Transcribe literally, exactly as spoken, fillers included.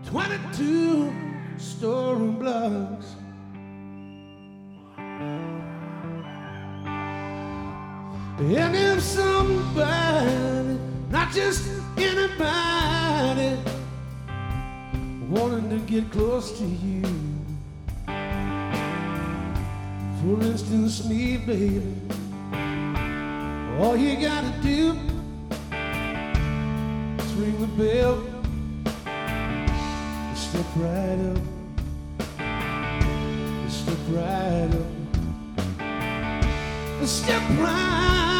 twenty-two story blocks. And if somebody, not just anybody, wanted to get close to you, for instance me, baby, all you gotta do is ring the bell, step right up, step right up, step right